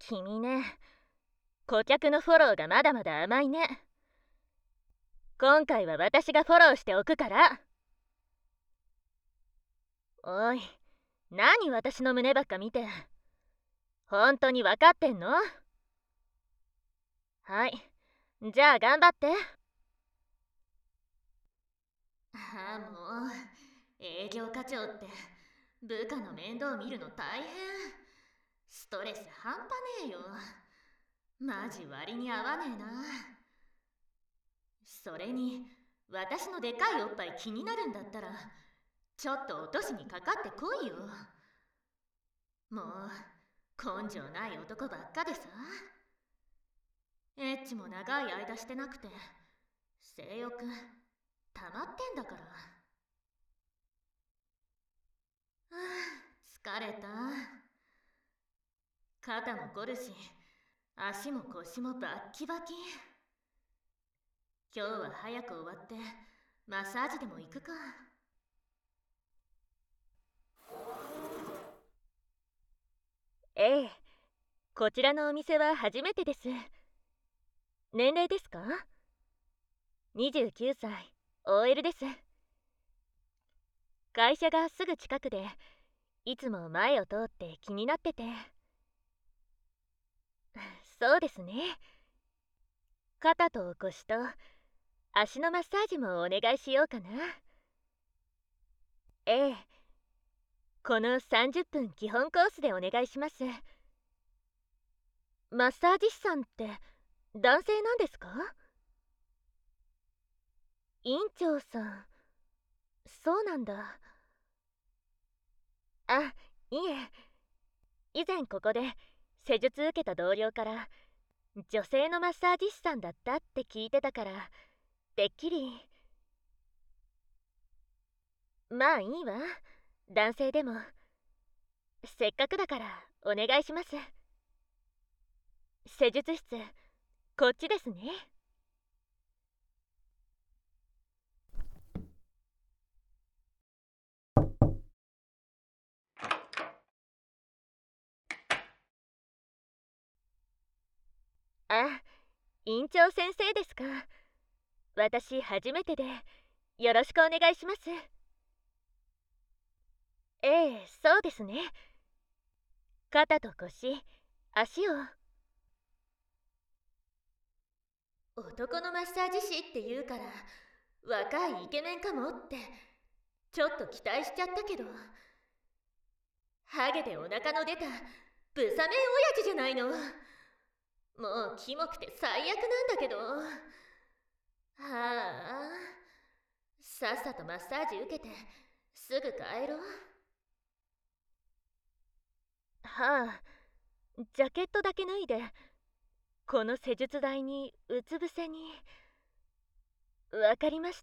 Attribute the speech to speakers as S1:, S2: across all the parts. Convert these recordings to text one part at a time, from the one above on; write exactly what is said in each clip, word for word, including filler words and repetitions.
S1: 君ね、顧客のフォローがまだまだ甘いね。今回は私がフォローしておくから。おい、何私の胸ばっか見て。本当に分かってんの？はい、じゃあ頑張って。ああ、もう営業課長って部下の面倒見るの大変。ストレス半端ねえよ。マジ割に合わねえな。それに私のでかいおっぱい気になるんだったらちょっと落としにかかってこいよ。もう根性ない男ばっかでさ。エッチも長い間してなくて性欲溜まってんだから。はあ、疲れた。肩も凝るし足も腰もバッキバキ。今日は早く終わってマッサージでも行くか。ええ、こちらのお店は初めてです。年齢ですか？ にじゅうきゅう 歳、オーエル です。会社がすぐ近くでいつも前を通って気になってて。そうですね。肩と腰と足のマッサージもお願いしようかな。ええ、このさんじゅっぷん基本コースでお願いします。マッサージ師さんって男性なんですか？院長さん。そうなんだ。あ、いえ。以前ここで施術受けた同僚から女性のマッサージ師さんだったって聞いてたから、てっきり。まあいいわ、男性でも。せっかくだからお願いします。施術室こっちですね。あ、院長先生ですか。私初めてでよろしくお願いします。ええ、そうですね。肩と腰、足を。男のマッサージ師って言うから若いイケメンかもってちょっと期待しちゃったけど、ハゲでお腹の出たブサメン親父じゃないの。もうキモくて最悪なんだけど。はあ、さっさとマッサージ受けてすぐ帰ろう。はあ、ジャケットだけ脱いでこの施術台にうつ伏せに。わかりました。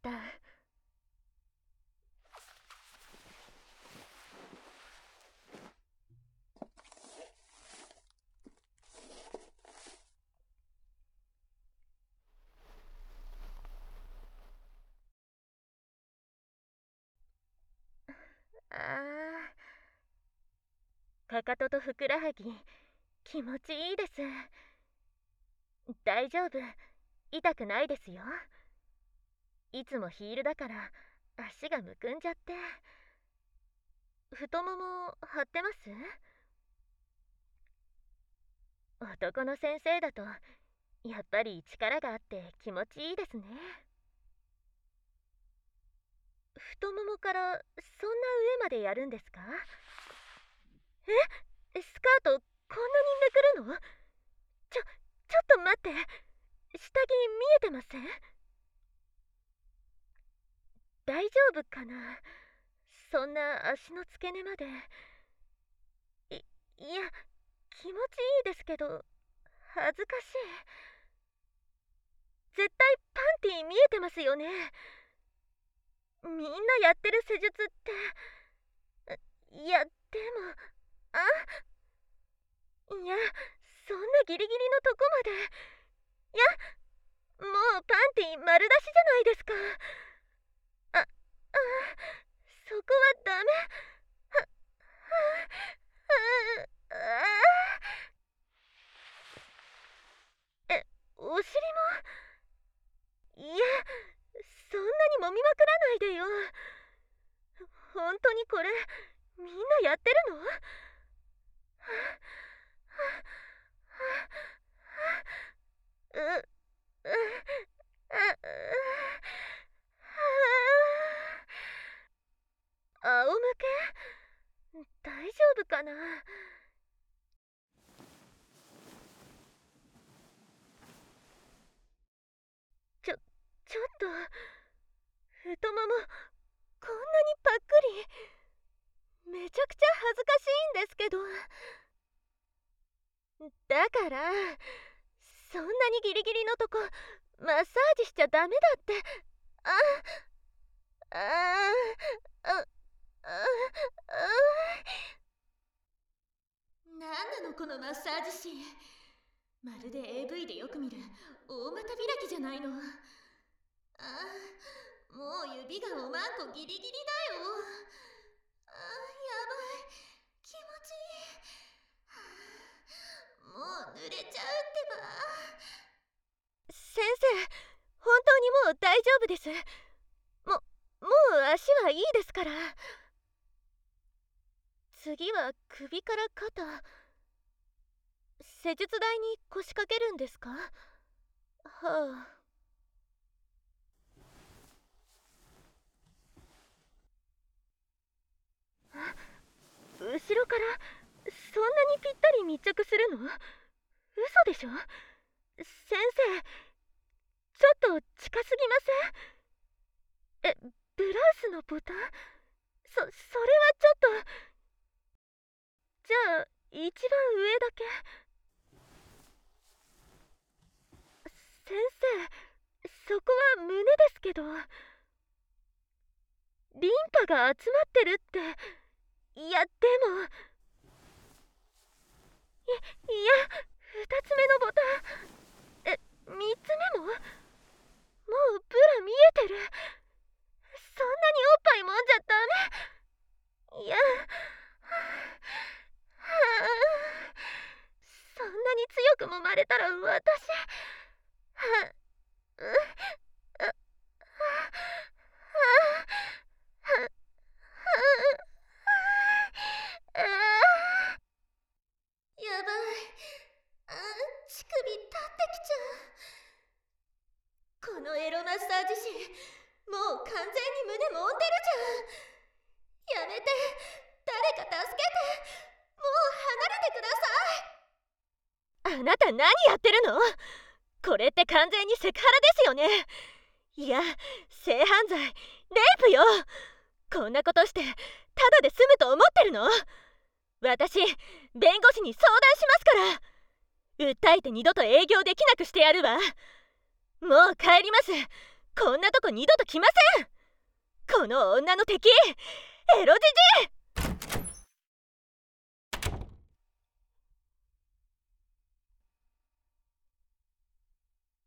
S1: あー、かかととふくらはぎ気持ちいいです。大丈夫、痛くないですよ。いつもヒールだから足がむくんじゃって。太もも張ってます？男の先生だとやっぱり力があって気持ちいいですね。太ももからそんな上までやるんですか？え、スカートこんなにめくるの？ちょ、ちょっと待って、下着見えてません？大丈夫かな、そんな足の付け根まで。い、いや、気持ちいいですけど恥ずかしい。絶対パンティ見えてますよね。みんなやってる施術って。いやでも、あ、いや、そんなギリギリのとこまで。いや、もうパンティ丸出しじゃないですか。あ、あ、そこはダメ。は、は、は、あ、 やってるの？う、う、う、仰向け？大丈夫かな？ちょ、ちょっと、太もも、こんなにぱっくり。めちゃくちゃ恥ずかしいんですけど。だから、そんなにギリギリのとこ、マッサージしちゃダメだって。あ、あ、あ、あ、あ、なんなのこのマッサージ師。まるで エーブイ でよく見る大股開きじゃないの。あ、もう指がおまんこギリギリだよ。あ、やばい、気持ちいい。もう濡れちゃうってば。先生、本当にもう大丈夫です。も、もう足はいいですから。次は首から肩。施術台に腰掛けるんですか？はあ。後ろからそんなにぴったり密着するの？嘘でしょ？先生、ちょっと近すぎません？え、ブラウスのボタン？そ、それはちょっと。じゃあ、一番上だけ。先生、そこは胸ですけど。リンパが集まってるって。いや、でも。い、いや、二つ目のボタン。え、三つ目も？もうブラ見えてる。そんなにおっぱいもんじゃダメ。いや、はあ、そんなに強く揉まれたら私、はう、あ、はははあ、やばい。あ、乳首立ってきちゃう。このエロマッサージ師、もう完全に胸揉んでるじゃん。やめて、誰か助けて。もう離れてください。あなた何やってるの？これって完全にセクハラですよね。いや、性犯罪、レイプよ。こんなことしてただで済むと思ってるの？私、弁護士に相談しますから。訴えて二度と営業できなくしてやるわ。もう帰ります。こんなとこ二度と来ません。この女の敵、エロジジイ。